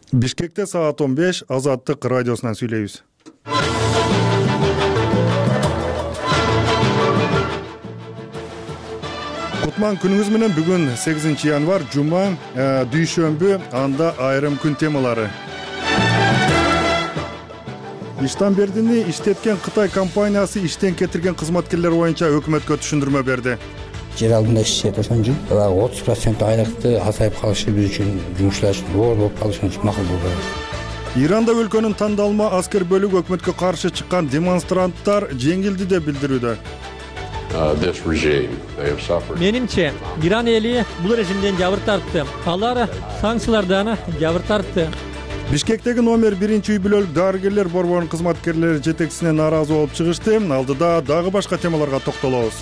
Бишкекте саат 15 Азаттык радиосунан сүйлөйбүз. Кутман күнүңүз менен. Бүгүн 8 январ жума, дүйшөмбү, анда айрым күн темалары. Иштанбердини иштеткен Кытай компаниясы иштен кетирген кызматкерлер боюнча өкмөткө түшүндүрмө берди. Жер алдында иштеп жатырсаң жыл 30% айлыкты азайып калышы биз үчүн жумушчулар үчүн оор болуп калышы үчүн макул болду. Иранда өлкөнүн тандалма аскер бөлүгү өкмөткө каршы чыккан демонстранттар жеңилди деп билдирүүдө. Менимче, Иран эли бул режимден жабыр тартты. Алар санкциялардан жабыр тартты. Бишкектеги номер 1 үй бүлөлүк дарыгерлер борборунун кызматкерлери жетекчисине нааразы болуп чыгышты. Алдыда дагы башка темаларга токтолобуз.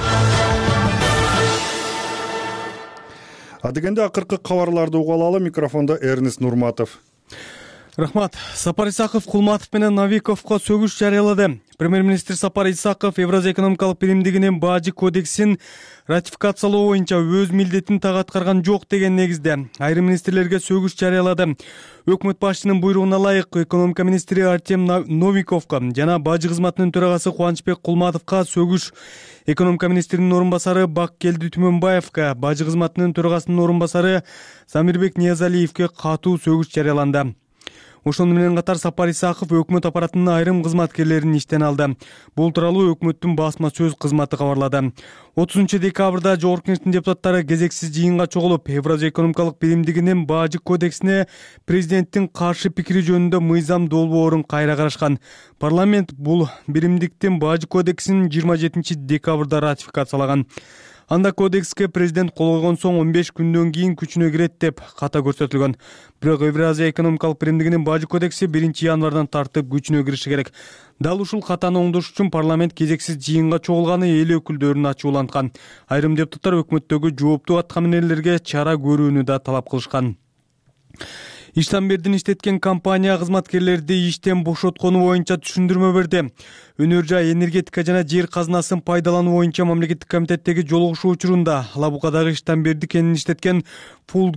Адегенде акыркы кабарларды угуп алалы. Микрофондо Эрнест Нурматов. Рахмат. Сапар Исаков Кулматов менен Новиковго сөгүш жарыялады. Премьер-министр Сапар Исаков Евразия экономикалык биримдигинин бажы кодексин ратификациялоо боюнча өз милдетин так аткарган жок деген негизде айрым министрлерге сөгүш жарыялады. Өкмөт башчынын буйругуна ылайык экономика министри Артем Новиковго жана бажы кызматынын төрагасы Кубанычбек Кулматовго сөгүш, экономика министринин орун басары Баккелди Түмөнбаевга, бажы кызматынын төрагасынын орун басары Самирбек Ниязалиевге катуу сөгүш жарыяланды. Ошону менен катар Сапар Исаков өкмөт аппаратынын айрым кызматкерлерин иштен алды. Бул тууралуу өкмөттүн басма сөз кызматы кабарлады. 30 декабрда Жогорку Кеңештин депутаттары кезексиз жыйынга чогулуп, Евразия экономикалык биримдигинин бажы кодексине президенттин каршы пикири жөнүндө мыйзам долбоорун кайра карашкан. Парламент бул биримдиктин бажы кодексин 27 декабрда ратификациялаган. Анда кодекске президент кол койгон соң 15 күндөн кийин күчүнө кирет деп ката көрсөтүлгөн. Бирок Евразия экономикалык биримдигинин бажы кодекси 1 январдан тартып күчүнө кириши керек. Дал ушул катаны оңдош үчүн парламент кезексиз жыйынга чогулганы эл өкүлдөрүн ачууланткан. Айрым депутаттар өкмөттөгү жооптуу аткаминерлерге чара көрүүнү да талап кылышкан. Иштанбердин иштеткен компания кызматкерлерди иштен бошоткону боюнча түшүндүрмө берди. Өнөр жай, энергетика жана жер казынасын пайдалануу боюнча мамлекеттик комитеттеги жолугушуу учурунда Алабукадагы Иштанберди кенин иштеткен Full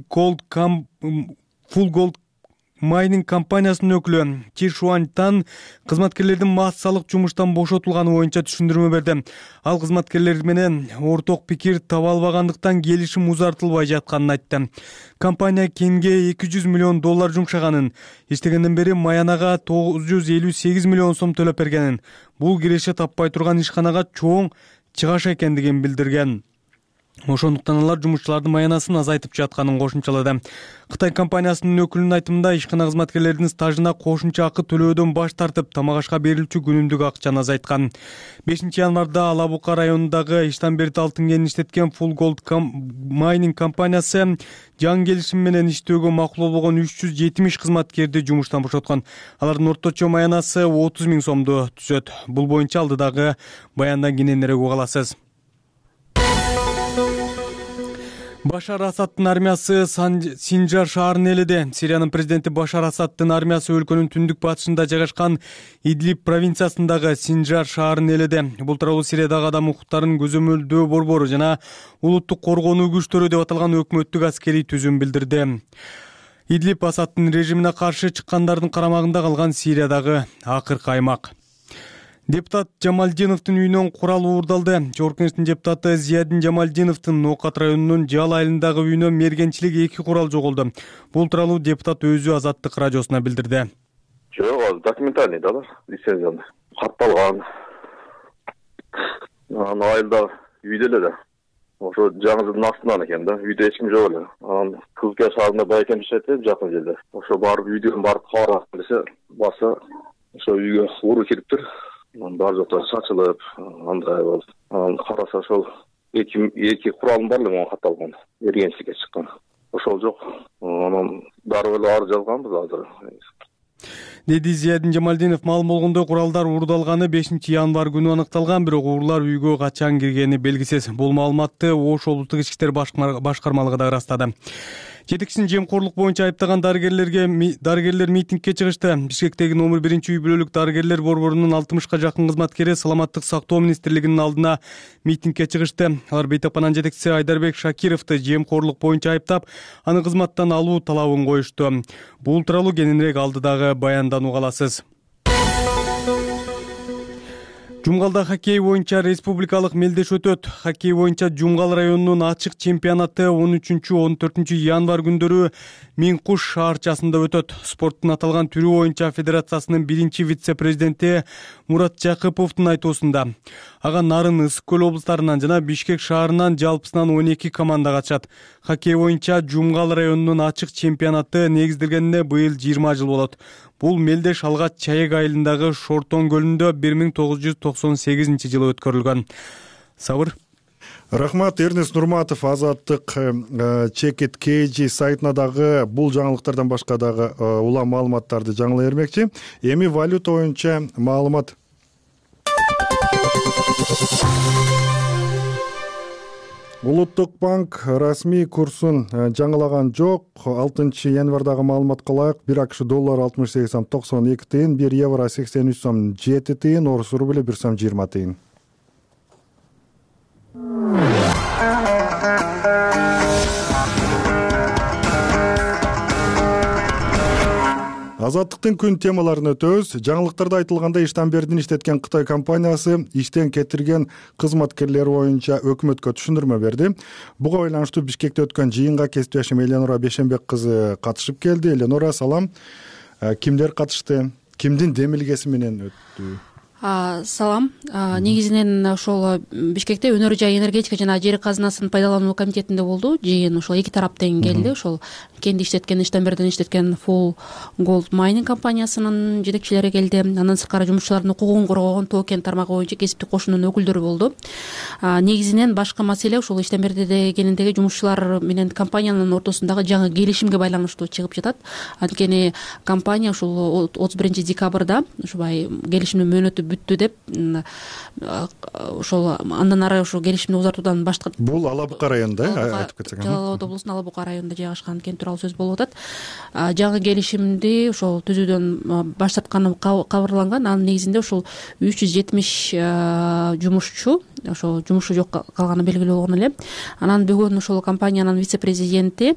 Gold Mining компаниясынын өкүлү Чишуантан кызматкерлердин массалык жумуштан бошотулганы боюнча түшүндүрмө берди. Ал кызматкерлер менен орток пикир таба албагандыктан келишим узартылбай жатканын айтты. Компания Кенге $200 миллион жумшаганын, иштегенден бери Маянага $958 миллион сом төлөп бергенин, бул киреше таппай турган ишканага чоң чыгаш экендигин билдирген. Ошондуктан алар жумушчулардын маянасын азайтып жатканын кошумчалады. Кытай компаниясынын өкүлүнүн айтымында ишкана кызматкерлердин стажына кошумча акы төлөөдөн баш тартып, тамак-ашка берилчү күнүмдүк акчаны азайткан. 5 январда Алабука районундагы Иштанберди алтын кенин иштеткен Full Gold Mining компаниясы жаңы келишим менен иштөөгө макул болгон 370 кызматкерди жумуштан бошоткон. Алардын орточо маянасы 30 000 сомду түзөт. Бул боюнча алдыдагы баяндан кененирээк уга аласыз. Башар Асадтын армиясы Синжар шаарын ээледи. Сириянын президенти Башар Асадтын армиясы өлкөнүн түндүк батышында жайгашкан Идлиб провинциясындагы Синжар шаарын ээледи. Бул тууралуу Сириядагы адам укуктарын көзөмөлдөө борбору жана улуттук коргонуу күчтөрү деп аталган өкмөттүк аскерий түзүм билдирди. Идлиб Асадтын режимине каршы чыккандардын карамагында калган Сириядагы акыркы аймак. Депутат Жамалдиновдун үйүнөн курал уурдалды. Жогорку Кеңештин депутаты Зиядин Жамалдиновдун Ноокат районунун Жал айылындагы үйүнөн мергенчилик 2 курал жоголду. Бул тууралуу депутат өзү Азаттык радиосуна билдирди. Жок, документальный да, лицензияны катталган. Айылда үйдө эле да. Ошо жаңызын астынан экен да, үйдө эч ким жок эле. Анан Кызылкая шаарында байкем иштетти жакын жерде. Ошо барып үйдөн барып кабар берсе, баса ошо үйгө уруу кириптир. Бар жоктор чачылып, андай болду. Анан караса ошол эки куралым бар эле мога катталган. Мергенчиликке чыккан. Ошол жок. Анан дароо эле ар жазганбыз азыр. Деди Зиядин Жамалдинов. Маалым болгондой, куралдар уурдалганы 5 январ күнү аныкталган, бирок урлар үйгө качан киргени белгисиз. Бул маалыматты Ош облустук ички иштер башкармалыгы да ырастады. Жетекчисин жемкорлук боюнча айыптаган дарыгерлер митингге чыгышты. Бишкектеги номер 1 үй бүлөлүк дарыгерлер борборунун 60ка жакын кызматкери саламаттык сактоо министрлигинин алдына митингге чыгышты. Алар Бейтапанан жетекчиси Айдарбек Шакировду жемкорлук боюнча айыптап, аны кызматтан алуу талабын коюшту. Бул тууралуу кененирээк алдыдагы баянданууга аласыз. Жумгалда хоккей боюнча республикалык мелдеш өтөт. Хоккей боюнча Жумгал районунун ачык чемпионаты 13-14 январь күндөрү Минкуш шаарчасында өтөт. Спорттун аталган түрү боюнча федерациясынын 1 вице-президенти Мурат Жакыповдун айтуусунда ага Нарын, Ысык көл облустарынан жана Бишкек шаарынан жалпысынан 12 команда катышат. Хоккей боюнча Жумгал районунун ачык чемпионаты негизделгенине быйыл 20 жыл болот. Бул мелдеш алгач Чаек айылындагы Шортон көлүндө 1998 жылы өткөрүлгөн. Сабыр. Рахмат, Эрнест Нурматов. Азаттык Чекет KG сайтына дагы бул жаңылыктардан башка дагы улам маалыматтарды жаңылай бермекчи. Эми валюта боюнча маалымат. Улуттук банк расмий курсун жаңылаган жок. 6 январдагы маалыматка ылайык 1 АКШ доллары 68 сом 92 тыйын, 1 евро 83 сом 7 тыйын, орус рубли 1 сом 20 тыйын. Азаттыктын күн темаларын өтөбүз. Жаңылыктарда айтылгандай Иштанбердин иштеткен Кытай компаниясы иштен кетирген кызматкерлери боюнча өкмөткө түшүндүрмө берди. Буга байланыштуу Бишкекте өткөн жыйынга кесиптешим Эленора Бешенбек кызы катышып келди. Эленора, салам. Кимдер катышты? Кимдин демилгеси менен өттү? Салам. Негизинен ошол Бишкекте өнөр жай энергетика жана жер казынасын пайдалануу комитетинде болду. Жыйын ошол эки тараптан келди. Ошол кенди иштеткен Иштанбердин иштеткен Full Gold Mining компаниясынын жетекчилери келди. Андан сырткары жумушчулардын укугун коргогон Токен тармагы боюнча кесиптик кошунунун өкүлдөрү болду. Негизинен башкы маселе ошол Иштанбердиде кенендеги жумушчулар менен компаниянын ортосундагы жаңы келишимге байланыштуу чыгып жатат. Анткени компания ошол 31 декабрда ушубай келишимдин мөөнөтү бүттү деп ошол андан ары ошол келишимди узартуудан баш тартып. Бул Ала Бука районунда, айтып кетсең. Жалал Абад облусунун Ала Бука районунда жайгашкан кент тууралуу сөз болуп атат. Жаңы келишимди ошол түзүүдөн баш тартканы кабарланган. Анын негизинде ошол 370 жумушчу, ошол жумушу жок калганы белгилүү болгон эле. Анан бүгүн ошол компаниянын вице-президенти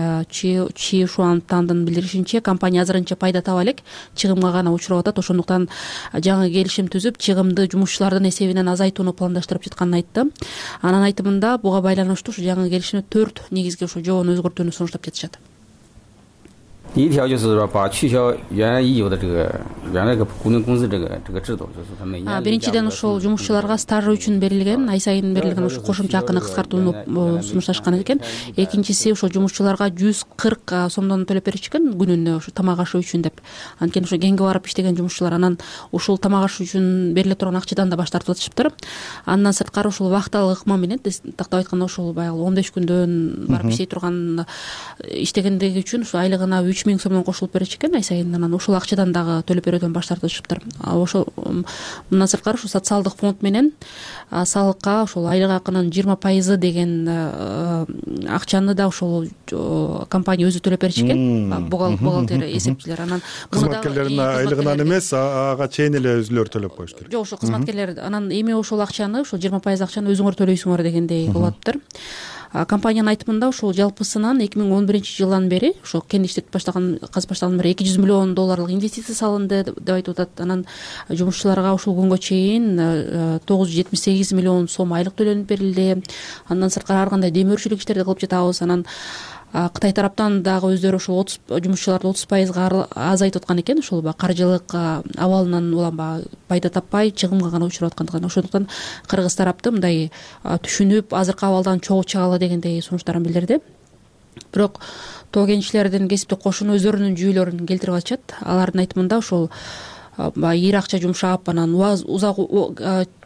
Чи Шуантандын билдиришинче, компания азырынча пайда таба элек, чыгымга гана учурап атат. Ошондуктан жаңы келишим түзүп, чыгымды жумушчулардын эсебинен азайтууну пландаштырып жатканын айтты. Анын айтымында буга байланыштуу ушу жаңы келишимде 4 негизги ошо жобону өзгөртүүнү сунуштап жатышат. 第一条就是说把取消原来已有的这个固定工资这个制度，就是他每年。 Биринчиден ошол жумушчуларга стажы үчүн берилген, ай сайын берилген ошо кошумча акыны кыскартууну сунушташкан экен. Экинчиси ошо жумушчуларга 140 сомдон төлөп беришкен күнүнө ошо тамак ашы үчүн деп. Анткени ошо кеңге барып иштеген жумушчулар анан ошол тамак ашы үчүн бериле турган акчадан да баш тартып атышыптыр. Андан сырткары ошол вахталык ыкма менен тактап айтканда ошол баягы 15 күндөн барып иштей турган иштегендиги үчүн ошо айлыгына 3000 сомдон кошулуп беришкен ай сайын. Анан ошол акчадан дагы төлөп берүүдөн баш тартышыптыр. Ошол мындан сырткары ошо социалдык фонд менен салыкка ошол айлык акынын 20% деген акчаны да ошол компания өзү төлөп беришкен. Бухгалтер эсепчилер. Анан кызматкерлердин айлыгынан эмес, ага чейин эле өзүлөрү төлөп коюш керек. Жок, ошол кызматкерлер анан эми ошол акчаны, ошол 20% акчаны өзүңөр төлөйсүңөр дегендей болуптур. Компаниянын айтымында ошол жалпысынан 2011 жылдан бери ошол кенди иштетип казып баштагандан бери 200 миллион долларлык инвестиция салынды деп айтып атат. Анан жумушчуларга ушул күнгө чейин 978 миллион сом айлык төлөнүп берилди. Андан сырткары ар кандай демөөрчүлүк иштерди кылып жатабыз. Анан Кытай тараптан дагы өздөрү ошол 30 жумушчуларды 30% азайтып аткан экен. Ошол каржылык абалынан улам пайда таппай чыгымга гана учурап аткандыгын. Ошондуктан кыргыз тарапты мындай түшүнүп, азыркы абалдан чогуу чыгалы дегендей сунуштарын билдирди. Бирок тоо кенчилердин кесиптик кошуну өздөрүнүн жүйөлөрүн келтирип атышат. Алардын айтымында ошол ийри акча жумшап, анан узак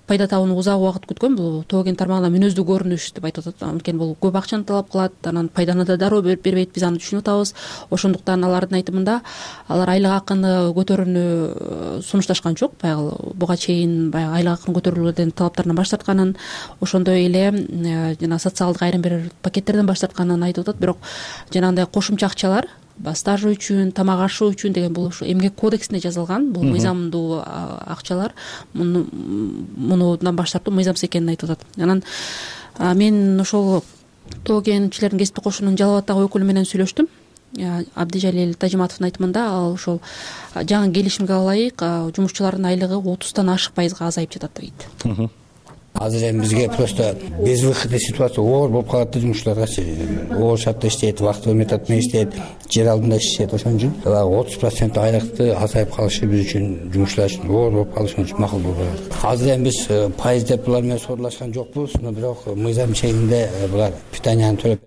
пайда табууну узак убакыт күткөн. Бул тоо кен тармагына мүнөздүү көрүнүш деп айтып атат. Анткени бул көп акчаны талап кылат, анан пайданы да дароо бербейт, биз аны түшүнүп атабыз. Ошондуктан алардын айтымында алар айлык акыны көтөрүүнү сунушташкан жок. Баягы буга чейин баягы айлык акынын көтөрүлүүдөн талаптарынан баш тартканын, ошондой эле жана социалдык айрым бир пакеттерден баш тартканын айтып атат. Бирок жанагындай кошумча акчалар стаж үчүн, тамак ашы үчүн деген бул ушу эмгек кодексинде жазылган. Бул мыйзамдуу акчалар. Мунудан баш тартуу мыйзамсыз экенин айтып атат. Анан мен ошол тоо кенчилердин кесиптик кошунунун Жалал абаддагы өкүлү менен сүйлөштүм. Абдижалил Тажиматовдун айтымында ал ошол жаңы келишимге ылайык жумушчулардын айлыгы 30тан ашыкпайга азайып жатат дейт. Азыр эми бизге просто безвыходный ситуация оор болуп калат да жумушчуларгачы. Оор шартта иштейт, вактылуу метод менен иштейт, жер алдында иштейт. Ошон үчүн 30% айлыкты азайып калышы биз үчүн, жумушчулар үчүн оор болуп калышы үчүн макул болуп атат. Азыр эми биз пайыз деп булар менен соорлашкан жокпуз, бирок мыйзам чегинде булар питанияны төлөп.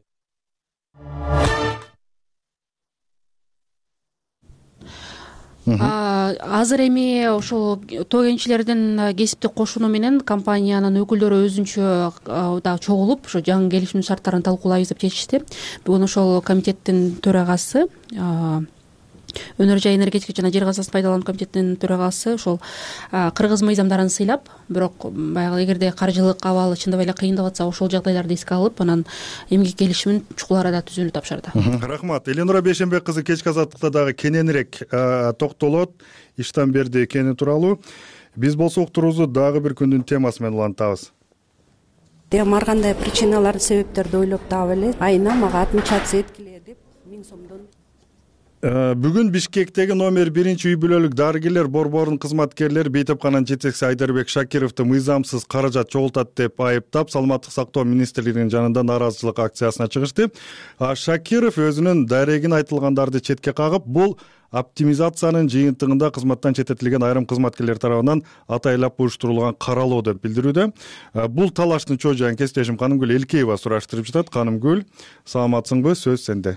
Азыр эми ошол тоо кенчилердин кесиптик кошуну менен компаниянын өкүлдөрү өзүнчө да чогулуп ошо жаңы келишимдин шарттарын талкуулайбыз деп чечишти. Бүгүн ошол комитеттин төрагасы, Өнөр жай энергетика жана жер казасын пайдалануу комитетинин төрагасы ошол кыргыз мыйзамдарын сыйлап, бирок баягы эгерде каржылык абалы чындап эле кыйындап атса, ошол жагдайларды эске алып, анан эмгек келишимин чукул арада түзүүнү тапшырды. Рахмат. Эленура Бейшенбек кызы кечки азаттыкта дагы кененирээк токтолот Иштанберди кени тууралуу. Биз болсо уктуруубузду дагы бир күндүн темасы менен улантабыз. Ар кандай причиналарды, себептерди ойлоп таап эле айына мага 60 эткиле деп 1000 сомдон. Бүгүн Бишкектеги номер 1 үй бүлөлүк дарыгерлер борборунун кызматкерлери Бейтапкананын жетекчиси Айдарбек Шакировду мыйзамсыз каражат чогултат деп айыптап, Саламаттык сактоо министрлигинин жанында нааразычылык акциясына чыгышты. Шакиров өзүнүн дарегин айтылгандарды четке кагып, бул оптимизациянын жыйынтыгында кызматтан четтетилген айрым кызматкерлер тарабынан атайлап уюштурулган каралоо деп билдирүүдө. Бул талаштын чоо жайын кесиптешим Канымгүл Элкеева сураштырып жатат. Канымгүл, саламатсыңбы? Сөз сенде.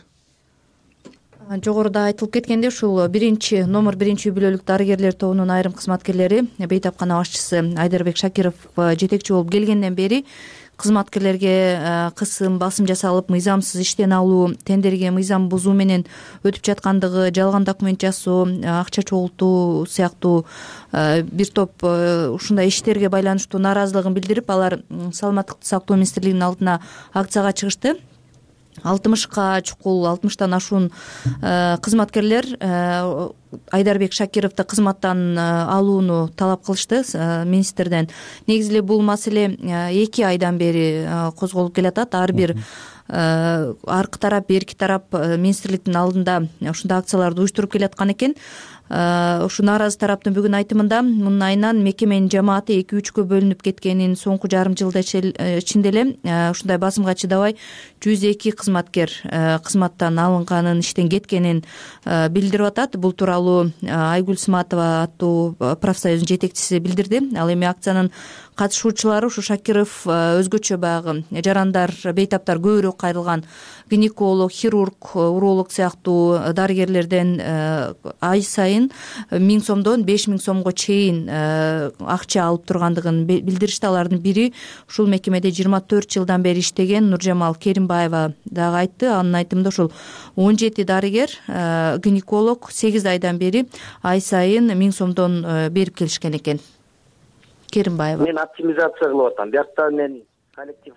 Жогоруда айтылып кеткендей, ушул номер 1 үй бүлөлүк дарыгерлер тобунун айрым кызматкерлери Бейтапкана башчысы Айдарбек Шакиров жетекчи болуп келгенден бери кызматкерлерге кысым, басым жасалып, мыйзамсыз иштен алуу, тендерге мыйзам бузуу менен өтүп жаткандыгы, жалган документ жасоо, акча чогултуу сыяктуу бир топ ушундай иштерге байланыштуу нааразылыгын билдирип, алар Саламаттыкты сактоо министрлигинин алдына акцияга чыгышты. 60ка чукул, 60тан ашуун кызматкерлер Айдарбек Шакировду кызматтан алууну талап кылышты министрден. Негизи эле бул маселе 2 айдан бери козголуп келатат. Ар бир аркы тарап, берки тарап министрликтин алдында ушундай акцияларды уюштуруп келаткан экен. Ушу нааразы тараптын бүгүн айтымында мунун айынан мекеменин жамааты 2-3кө бөлүнүп кеткенин, соңку жарым жылда ичинде эле ушундай басымга чыдабай 102 кызматкер кызматтан алынганын, иштен кеткенин билдирип атат. Бул тууралуу Айгүл Сматова аттуу профсоюздун жетекчиси билдирди. Ал эми акциянын катышуучулары ушу Шакиров өзгөчө баягы жарандар, бейтаптар көбүрөөк кайрылган гинеколог, хирург, уролог сыяктуу дарыгерлерден ай сайын 1000 сомдон 5000 сомго чейин акча алып тургандыгын билдиришти. Алардын бири ушул мекемеде 24 жылдан бери иштеген Нуржамал Керимбаева дагы айтты. Анын айтымында ушул 17 дарыгер, гинеколог 8 айдан бери ай сайын 1000 сомдон берип келишкен экен. Керимбаева. Мен оптимизация кылып атам. Биякта мен коллектив.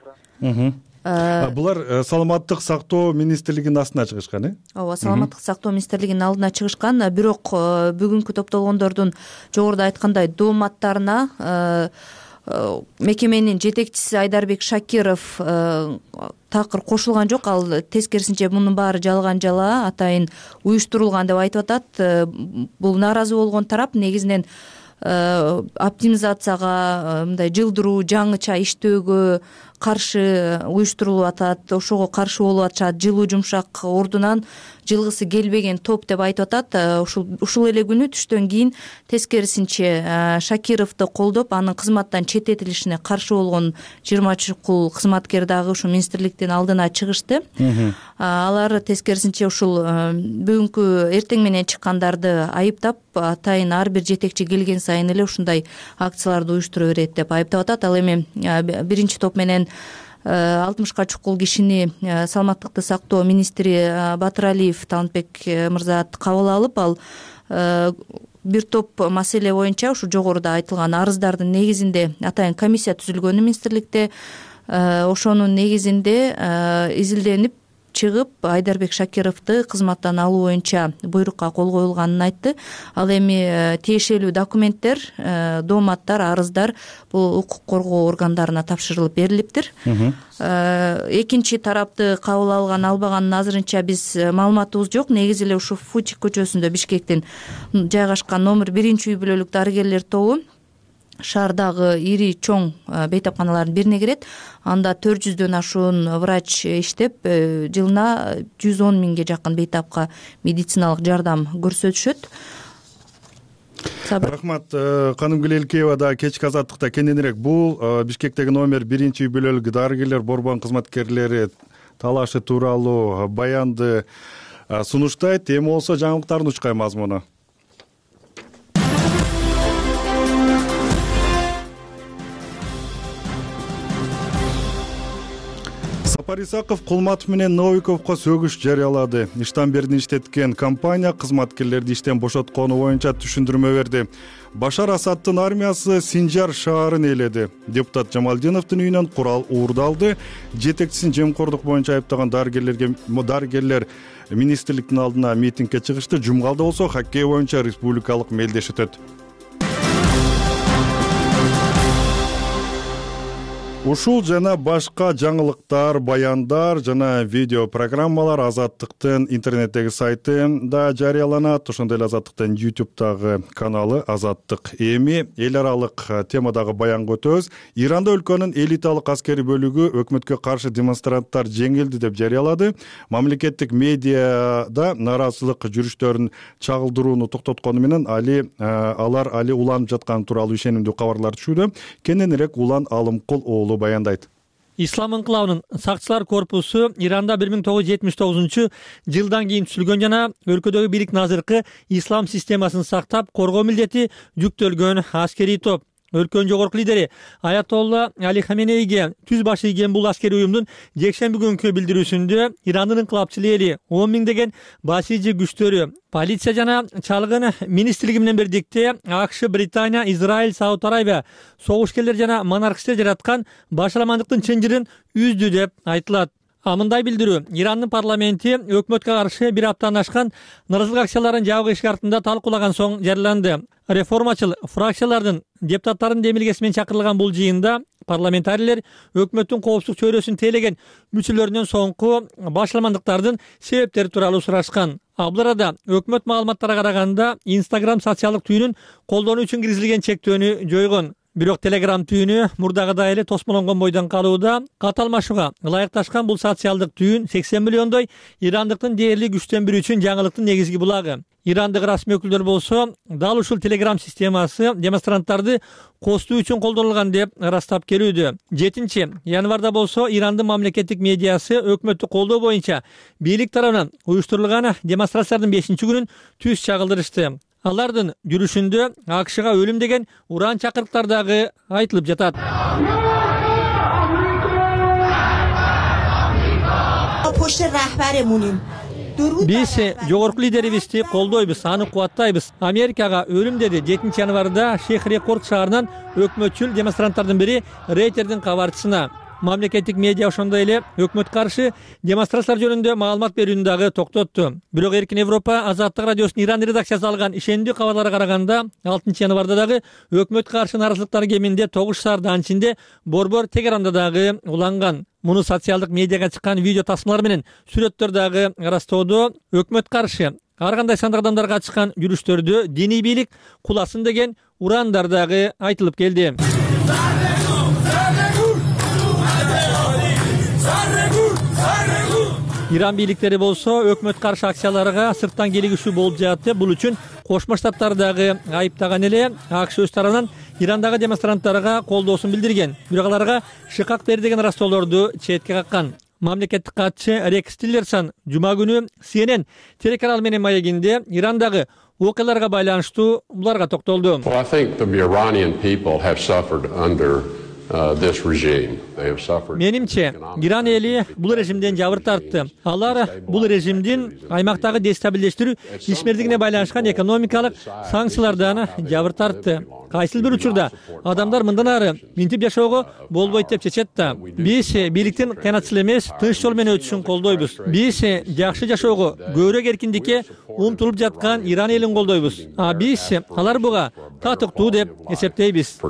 Булар Саламаттык сактоо министрлигинин астына чыгышкан, Ооба, Саламаттык сактоо министрлигинин алдына чыгышкан. Бирок бүгүнкү топтолгондордун жогоруда айткандай дооматтарына мекеменин жетекчиси Айдарбек Шакиров такыр кошулган жок. Ал тескерисинче мунун баары жалган жала, атайын уюштурулган деп айтып атат. Бул нааразы болгон тарап негизинен оптимизацияга, мындай жылдыруу, жаңыча иштөөгө каршы уюштурулуп атат, ошого каршы болуп атышат, жылуу жумшак ордунан жылгысы келбеген топ деп айтып атат. Ушул эле күнү түштөн кийин тескерисинче Шакировду колдоп, анын кызматтан четтетилишине каршы болгон 20 чукул кызматкер дагы ушу министрликтин алдына чыгышты. Алар тескерисинче ушул бүгүнкү эртең менен чыккандарды айыптап, атайын ар бир жетекчи келген сайын эле ушундай акцияларды уюштура берет деп айыптап атат. Ал эми биринчи топ менен 60ка чукул кишини саламаттыкты сактоо министри Батыралиев Талантбек мырза кабыл алып, ал бир топ маселе боюнча ушу жогоруда айтылган арыздардын негизинде атайын комиссия түзүлгөнү министрликте, ошонун негизинде изилденип чыгып Айдарбек Шакировду кызматтан алуу боюнча буйрукка кол коюлганын айтты. Ал эми тиешелүү документтер, дооматтар, арыздар бул укук коргоо органдарына тапшырылып берилиптир. Экинчи тарапты кабыл алганын азырынча биз маалыматыбыз жок. Негизи эле ушу Фучик көчөсүндө Бишкектин жайгашкан номер 1-үй бүлөлүк дарыгерлер тобу шаардагы ири чоң бейтапканалардын бирине кирет. Анда 400дөн ашуун врач иштеп, жылына 110 миңге жакын бейтапка медициналык жардам көрсөтүшөт. Рахмат. Канымгүл Элкеева да кечки азаттыкта кененирээк бул Бишкектеги номер 1-үй бүлөлүк дарыгерлер борбон кызматкерлери талашы тууралуу баянды сунуштайт. Эми болсо жаңылыктардын учкай мазмуну. Сапар Исаков Кулматов менен Новиковго сөгүш жарыялады. Иштамбердин иштеткен компания кызматкерлерди иштен бошоткону боюнча түшүндүрмө берди. Башар Асаддын армиясы Синжар шаарын ээледи. Депутат Жамалдиновдун үйүнөн курал уурдалды. Жетекчисин жемкордук боюнча айыптаган дарыгерлер министрликтин алдына митингге чыгышты. Жумгалда болсо хоккей боюнча республикалык мелдеш өтөт. Ушул жана башка жаңылыктар, баяндар жана видео программалар Азаттыктын интернеттеги сайтында жарыяланат. Ошондой эле Азаттыктын YouTube'дагы каналы Азаттык. Эми эл аралык темадагы баянга өтөбүз. Иранда өлкөнүн элиталык аскери бөлүгү өкмөткө каршы демонстранттар жеңилди деп жарыялады. Мамлекеттик медиада нараазычылык жүрүштөрүн чагылдырууну токтоткону менен алар али уланып жатканы тууралуу ишенимдүү кабарлар түшүүдө. Кененирээк Улан Алымкул уулу баяндайт. Ислам инкылабынын сакчылар корпусу Иранда 1979 жылдан кийин түзүлгөн жана өлкөдөгү бийликтин азыркы ислам системасын сактап коргоо милдети жүктөлгөн аскерий топ. Өлкөнүн жогорку лидери Аятолла Али Хаменейге түз башы ийген бул аскерий уюмдун жекшемби күнкү билдирүүсүндө Ирандын инкылапчыл эли 10 миң деген басыйчы күчтөрү, полиция жана чалгын министрлиги менен бирдикте АКШ, Британия, Израиль, Сауд Арабия согушкерлер жана монархисттер жараткан башарамандыктын чынжырын үздү деп айтылат. Мындай билдирүү Ирандын парламенти өкмөткө каршы бир аптадан ашкан нааразылык акцияларын жабык эшик артында талкуулаган соң жарыяланды. Реформачыл фракциялардын депутаттарын демилгеси менен чакырылган бул жыйында парламентарийлер өкмөттүн коопсуздук чөйрөсүн тейлеген мүчөлөрүнөн соңку башарамандыктардын себептери тууралуу сурашкан. Бул арада өкмөт маалыматтарына караганда Instagram социалдык түйүнүн колдонуу үчүн киргизилген чектөөнү жойгон. Бирок Telegram түйүнү мурдагыдай эле тосмолонгон бойдон калууда. Каталмашууга ылайыкташкан бул социалдык түйүн 80 миллиондой ирандыктын дээрлик күчтөн бири үчүн жаңылыктын негизги булагы. Ирандык расмий өкүлдөр болсо дал ушул Telegram системасы демонстранттарды костуу үчүн колдонулган деп ырастап келүүдө. 7 январда болсо Ирандын мамлекеттик медиасы өкмөттү колдоо боюнча бийлик тарабынан уюштурулган демонстрациялардын 5-күнүн түз чагылдырышты. Алардын жүрүшүндө АКШга өлүм деген уран чакырыктар дагы айтылып жатат. Биз жогорку лидерибизди колдойбуз, аны кубаттайбыз. Америкага өлүм деди. 7 январда Шейх Рекорд шаарынан өкмөтчүл демонстранттардын бири Рейтердин кабарчысына. Мамлекеттик медиа ошондой эле өкмөт каршы демонстрациялар жөнүндө маалымат берүүнү дагы токтотту. Бирок Эркин Европа Азаттык радиосунун Иран редакциясы алган ишендүү кабарларга караганда 6 январда дагы өкмөт каршы нааразылыктар кеминде 9 шаардан ичинде борбор Тегеранда дагы уланган. Муну социалдык медиага чыккан видео тасмалар менен сүрөттөр дагы ырастоодо. Өкмөт каршы ар кандай сандык адамдарга чыккан жүрүштөрдө диний бийлик куласын деген урандар дагы айтылып келди. Иран бийликтери болсо өкмөт каршы акцияларга сырттан келигишүү болуп жатты. Бул үчүн Кошмо Штаттар дагы айыптаган эле. АКШ өз тарабынан Ирандагы демонстранттарга колдоосун билдирген. Бирок аларга шыкак берди деген растоолорду четке каккан. Мамлекеттик катчы Рекс Тиллерсон жума күнү CNN телеканалы менен маегинде Ирандагы окуяларга байланыштуу буларга токтолду. Менимче, Иран эли бул режимден жабыр тартты. Алар бул режимдин аймактагы дестабилдештирүү ишмердигине байланышкан экономикалык санкциялардан жабыр тартты. Кайсыл бир учурда адамдар мындан ары минтип жашоого болбойт деп чечет да. Биз бийликтин кыянатчыл эмес, тынч жол менен өтүшүн колдойбуз. Биз жакшы жашоого, көбүрөөк эркиндикке умтулуп жаткан Иран элин колдойбуз. Биз алар буга татыктуу деп эсептейбиз.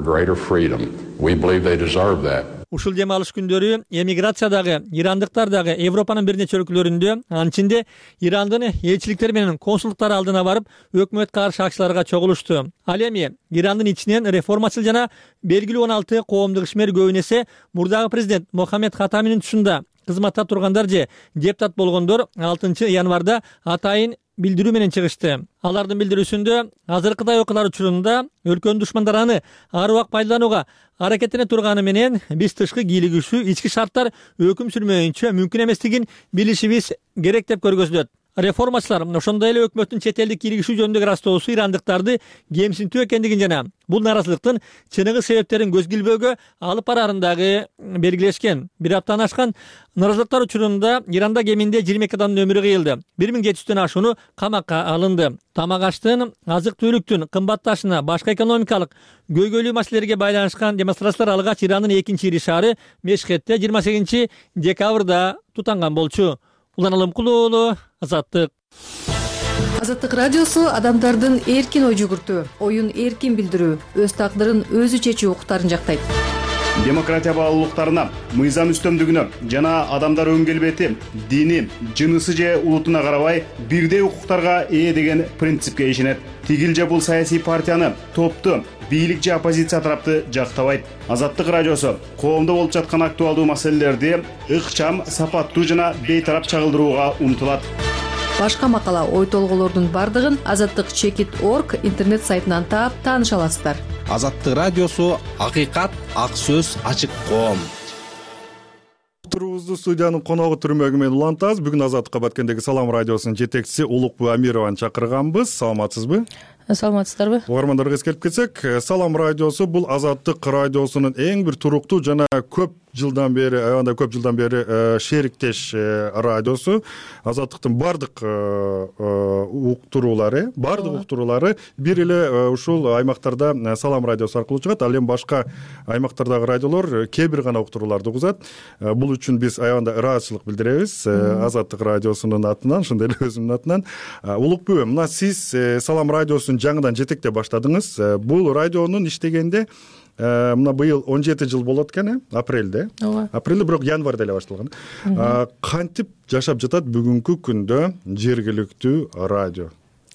Ушул дем алыш күндөрү эмиграциядагы ирандыктар дагы Европанын бир нече өлкөлөрүндө, анын ичинде Ирандын элчиликтери менен консулдуктары алдына барып, өкмөт каршы акчыларга чогулушту. Ал эми Ирандын ичинен реформачыл жана белгилүү 16 коомдук ишмер көбүн эсе мурдагы президент Мохаммед Хатаминин тушунда кызматта тургандар же депутат болгондор 6 январда атайын билдирүү менен чыгышты. Алардын билдирүүсүндө азыркыдай окуялар учурунда өлкөнүн душмандары аны ар убак пайдаланууга аракеттене турганы менен биз тышкы кийлигишүү ички шарттар өкүм сүрмөйүнчө мүмкүн эместигин билишибиз керек деп көргөзүлөт. Реформачылар ошондой эле өкмөттүн чет элдик кийлигишүү жөнүндөгү растоосу ирандыктарды кемсинтүү экендигин жана бул наразылыктын чыныгы себептерин көз билбөөгө алып барарын дагы белгилешкен. Бир аптаны ашкан наразылыктар учурунда Иранда кеминде 22 адамдын өмүрү кыйылды. 1700дөн ашууну камакка алынды. Тамак аштын, азык-түлүктүн кымбатташына, башка экономикалык көйгөйлүү маселелерге байланышкан демонстрациялар алгач Ирандын экинчи ири шаары Мешхетте 28 декабрда тутанган болчу. Улан Алымкул уулу, Азаттык. Азаттык радиосу адамдардын эркин ой жүгүртүү, оюн эркин билдирүү, өз тагдырын өзү чечүү укуктарын жактайт. Демократия баалуулуктарына, мыйзам үстөмдүгүнө жана адамдар өн келбети, дини, жынысы же улутуна карабай бирдей укуктарга ээ деген принципке ишенет. Тигил же бул саясий партияны, топту, бийлик же оппозиция тарапты жактабайт. Азаттык радиосу коомдо болуп жаткан актуалдуу маселелерди ыкчам, сапаттуу жана бейтарап чагылдырууга умтулат. Башка макала, ой толгоолордун бардыгын azattik.org интернет сайтынан таап тааныша аласыздар. Азаттык радиосу акыйкат, ак сөз, ачык коом. Турубузду студиянын коногу түрмөгү менен улантабыз. Бүгүн Азаттыкка баткендеги Салам радиосунун жетекчиси Улукбу Амированы чакырганбыз. Саламатсызбы? Саламатсыздарбы? Угармандарга эскертип кетсек, Салам радиосу бул Азаттык радиосунун эң бир туруктуу жана көп жылдан бери шериктеш радиосу. Азаттыктын бардык уктуруулары бир эле ушул аймактарда Салам радиосу аркылуу чыгат. Ал эми башка аймактардагы радиолор кээ бир гана уктурууларды угузат. Бул үчүн биз аябында ыраазычылык билдиребиз Азаттык радиосунун атынан, ошондой эле өзүмдүн атынан. Улукбү, мына сиз Салам радиосун жаңыдан жетектеп баштадыңыз. Бул радионун иштегенде мына быйыл 17 жыл болот экен, апрелде. Апрелде, бирок январда эле башталган. Кантип жашап жатат бүгүнкү күндө жергиликтүү радио?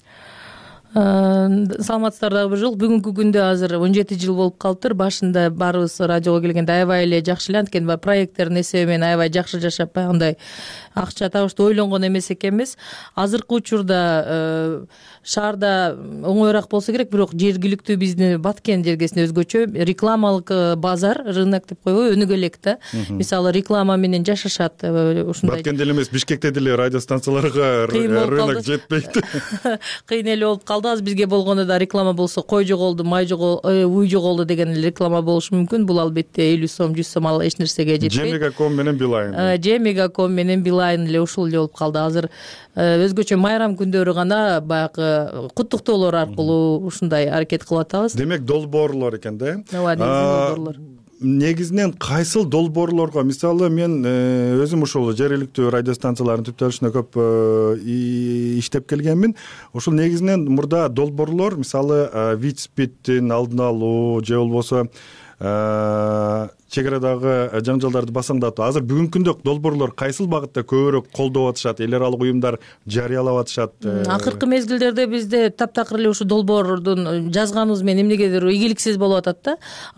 Саламатсыздар дагы бир жол. Бүгүнкү күндө азыр 17 жыл болуп калыптыр. Башында баарыбыз радиого келгенде аябай эле жакшы эле, анткени проекттердин эсеби менен аябай жакшы жашап, андай акча табышты ойлонгон эмес экенбиз. Азыркы учурда шаарда оңоюраак болсо керек, бирок жергиликтүү биздин Баткен жергесинде өзгөчө рекламалык базар, рынок деп койбойбу, өнүгө элек да. Мисалы реклама менен жашашат ушундай. Баткенде эле эмес, Бишкекте деле радиостанцияларга рынок жетпейт. Кыйын эле болуп калды. Азыр бизге болгондо да реклама болсо кой жоголду, май жоголду, уй жоголду деген эле реклама болушу мүмкүн. Бул албетте 50 сом, 100 сом ал эч нерсеге жетпейт. Жемегаком менен Билайн. Жемегаком менен Билайн эле ушул эле болуп калды. Азыр өзгөчө майрам күндөрү гана баягы куттуктоолор аркылуу ушундай аракет кылып атабыз. Демек долбоорлор экен да. Ооба, долбоорлор. Негизинен кайсыл долбоорлорго, мисалы мен өзүм ушул жергиликтүү радиостанциялардын түптөлүшүнө көп иштеп келгенмин. Ушул негизинен мурда долбоорлор, мисалы ВИЧ-СПИДтин алдын алуу же болбосо чек арадагы жаңжалдарды басаңдатуу. Азыр бүгүнкү күндө долбоорлор кайсыл багытта көбүрөөк колдоп атышат, эл аралык уюмдар жарыялап атышат? Акыркы мезгилдерде бизде таптакыр эле ушу долбоордун жазганыбыз менен эмнегедир ийгиликсиз болуп атат да.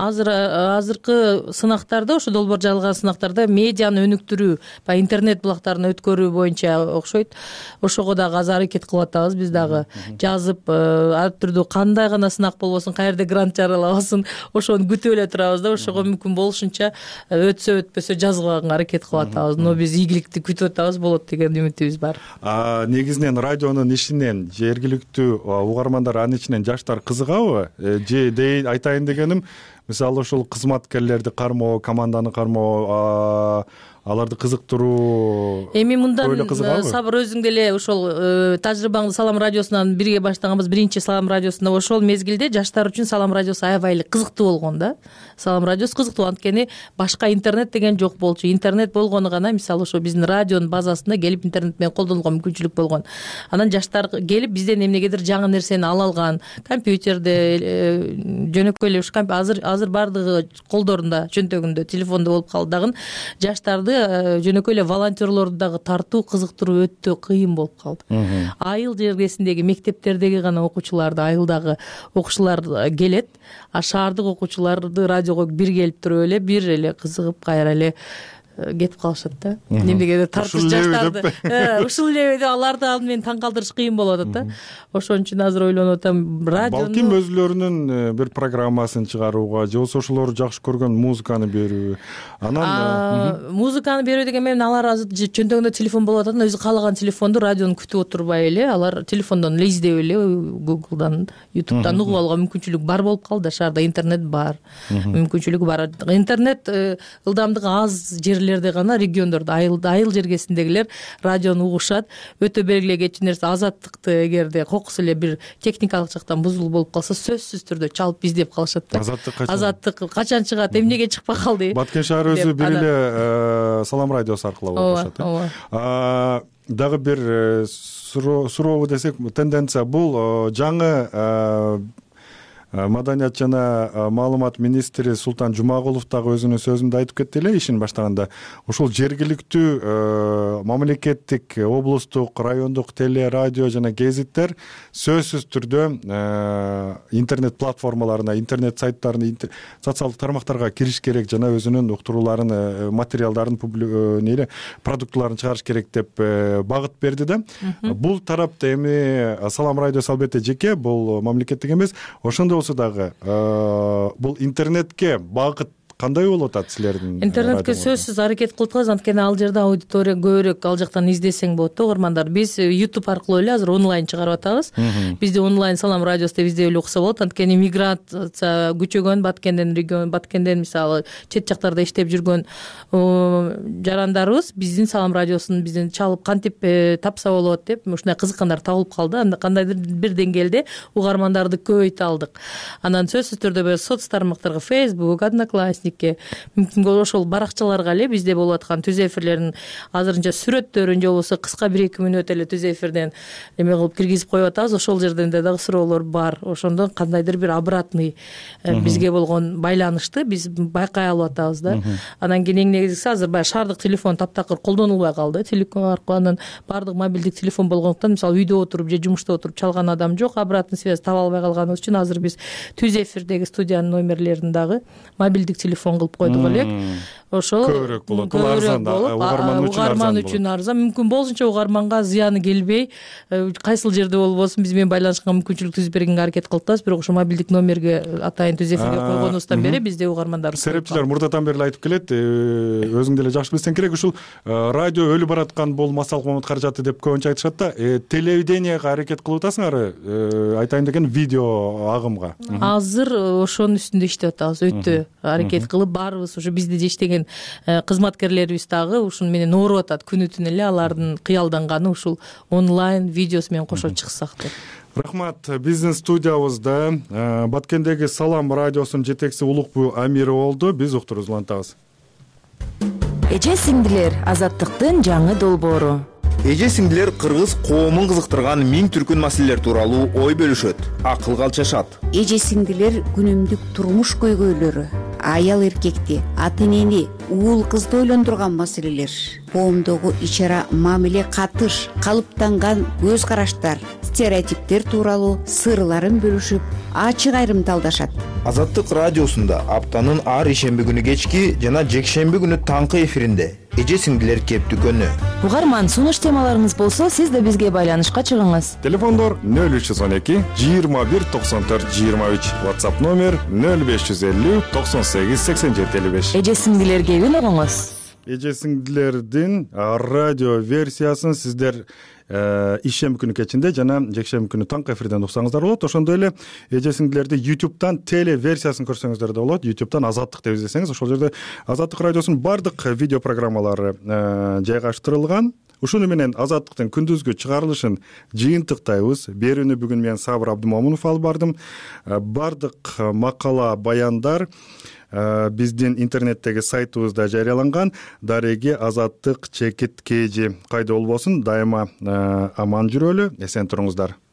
Азыркы сынактарда, ушу долбоор жазылган сынактарда медианы өнүктүрүү, баягы интернет булактарын өткөрүү боюнча окшойт. Ошого дагы азыр аракет кылып атабыз биз дагы. Жазып, ар түрдүү кандай гана сынак болбосун, каерде грант жарыялабасын, ошону күтүп эле турабыз да. Ошого мүмкүн болушунча өтсө өтпөсө жазылганга аракет кылып атабыз. Но биз ийгиликти күтүп атабыз, болот деген үмүтүбүз бар. Негизинен радионун ишинен жергиликтүү угармандар, анын ичинен жаштар кызыгабы? Же айтайын дегеним, мисалы ошол кызматкерлерди кармоо, команданы кармоо, аларды кызыктыруу. Эми мындан Сабыр өзүң деле ошол тажрыйбаңды Салам радиосунан бирге баштаганбыз, биринчи Салам радиосунда ошол мезгилде жаштар үчүн Салам радиосу аябай эле кызыктуу болгон да. Салам радиосу кызыктуу, анткени башка интернет деген жок болчу. Интернет болгону гана мисалы ошо биздин радионун базасында келип интернет менен колдонууга мүмкүнчүлүк болгон. Анан жаштар келип бизден эмнегедир жаңы нерсени ала алган, компьютерде жөнөкөй эле азыр баардыгы колдорунда, чөнтөгүндө, телефондо болуп калды дагы. Жаштарды жөнөкөй эле волонтерлорду дагы тартуу, кызыктыруу өтө кыйын болуп калды. Айыл жергесиндеги мектептердеги гана окуучуларды, айылдагы окуучулар келет, а шаардык окуучуларды радиого бир келип туруп эле бир эле кызыгып кайра эле кетип калышат да. Эмнегедир тартыш жаштарды ушул эле деп аларды ал менен таң калтырыш кыйын болуп атат да. Ошон үчүн азыр ойлонуп атам, радиону балким өзлөрүнүн бир программасын чыгарууга, же болбосо ошолор жакшы көргөн музыканы берүү. Анан музыканы берүү деген менен алар азыр чөнтөгүндө телефон болуп атат, өзү каалаган телефонду радиону күтүп отурбай эле алар телефондон эле издеп эле Google'дан, YouTube'дан угуп алууга мүмкүнчүлүк бар болуп калды. Шаарда интернет бар, мүмкүнчүлүк бар. Интернет ылдамдыгы аз жерлерде гана, региондордо, айыл жергесиндегилер радиону угушат. Өтө белгилүү кетчү нерсе, азаттыкты эгерде кокусу эле бир техникалык жактан бузулуу болуп калса, сөзсүз түрдө чалып издеп калышат да. Азаттык качан чыгат, эмнеге чыкпай калды? Баткен шаар өзү бир эле Салам радиосу аркылуу болуп атат. Дагы бир сурообу десек, тенденция бул жаңы Маданият жана маалымат министри Султан Жумагулов дагы өзүнүн сөзүндө айтып кетти эле ишин баштаганда. Ошол жергиликтүү мамлекеттик, облустук, райондук теле, радио жана гезиттер сөзсүз түрдө интернет платформаларына, интернет сайттарына, социалдык тармактарга кириш керек жана өзүнүн уктурууларын, материалдарын, продуктуларын чыгарыш керек деп багыт берди да. Бул тарапта эми Салам радиосу албетте жеке, бул мамлекеттик эмес. Ошондой болсо дагы бул интернетке багыт кандай болуп атат силердин? Интернетке сөзсүз аракет кылып атабыз, анткени ал жерде аудитория көбүрөөк, ал жактан издесең болот да угармандар. Биз YouTube аркылуу эле азыр онлайн чыгарып атабыз. Бизде онлайн Салам радиосу деп издеп эле укса болот, анткени миграция күчөгөн Баткенден мисалы чет жактарда иштеп жүргөн жарандарыбыз биздин Салам радиосун бизден чалып кантип тапса болот деп ушундай кызыккандар табылып калды. Анда кандайдыр бир деңгээлде угармандарды көбөйтө алдык. Анан сөзсүз түрдө соц тармактарга, Facebook, Одноклассник, мүмкүн ошол баракчаларга эле бизде болуп аткан түз эфирлердин азырынча сүрөттөрүн же болбосо кыска 1-2 мүнөт эле түз эфирден эме кылып киргизип коюп атабыз. Ошол жерден дагы суроолор бар. Ошондон кандайдыр бир обратный бизге болгон байланышты биз байкай алып атабыз да. Анан кийин эң негизгиси азыр баягы шаардык телефон таптакыр колдонулбай калды. Телефон аркылуу анан баардык мобилдик телефон болгондуктан мисалы үйдө отуруп же жумушта отуруп чалган адам жок. Обратный связь таба албай калганыбыз үчүн азыр биз түз эфирдеги студиянын номерлерин дагы мобилдик телефон кылып койдук элек. Ошол көбүрөөк болот, арзан, угарман үчүн арзан. Мүмкүн болушунча угарманга зыяны келбей, кайсыл жерде болбосун биз менен байланышканга мүмкүнчүлүк түзүп бергенге аракет кылып атабыз. Бирок ошо мобилдик номерге атайын түз эфирге койгонубуздан бери бизде угармандар серепчилер мурдатан бери айтып келет. Өзүң деле жакшы билсең керек, ушул радио өлүп бараткан бул массалык момент каражаты деп көбүнчө айтышат да. Телевиденияга аракет кылып атасыңарбы? Айтайын деген видео агымга. Азыр ошонун үстүндө иштеп атабыз. Өтө аракет кылып баарыбыз ушу бизде иштеген кызматкерлерибиз дагы ушун менен ооруп атат. Күнү түнү эле алардын кыялданганы ушул онлайн видеосу менен кошо чыксак деп. Рахмат. Биздин студиябызда Баткендеги Салам радиосунун жетекчиси Улукбу Амиров болду. Биз уктурубузду улантабыз. Эже сиңдилер, азаттыктын жаңы долбоору. Эже сиңдилер кыргыз коомун кызыктырган миң түркүн маселелер тууралуу ой бөлүшөт, акыл калчашат. Эже сиңдилер күнүмдүк турмуш көйгөйлөрү, аял эркекти, ата энени, уул кызды ойлондурган маселелер, коомдогу ич ара мамиле, катыш, калыптанган көз караштар, стереотиптер тууралуу сырларын бөлүшүп, ачык айрымталдашат. Азаттык радиосунда аптанын ар ишемби күнү кечки жана жекшемби күнү таңкы эфиринде эже сиңдилер кептүкөнү. Угарман, сунуш темаларыңыз болсо, сиз да бизге байланышка чыгыңыз. Телефондор 0312 21 94 23, WhatsApp номер 0550 98 87 55. Эже сиңдилерге күн угуңуз. Эже сиңдилердин радио версиясын сиздер ишемби күнү кечинде жана жекшемби күнү таңкы эфирден уксаңыздар болот. Ошондой эле эже сиңдилерди YouTube'дан теле версиясын көрсөңүздөр да болот. YouTube'дан Азаттык деп издесеңиз, ошол жерде Азаттык радиосунун бардык видео программалары жайгаштырылган. Ушуну менен Азаттыктын күндүзгү чыгарылышын жыйынтыктайбыз. Берүүнү бүгүн мен Сабыр Абдымомунов алып бардым. Бардык макала, баяндар биздин интернеттеги сайтыбызда жарыяланган. Дареги Азаттык _KG кайда болбосун, дайыма аман жүрөлү, эсен туруңуздар.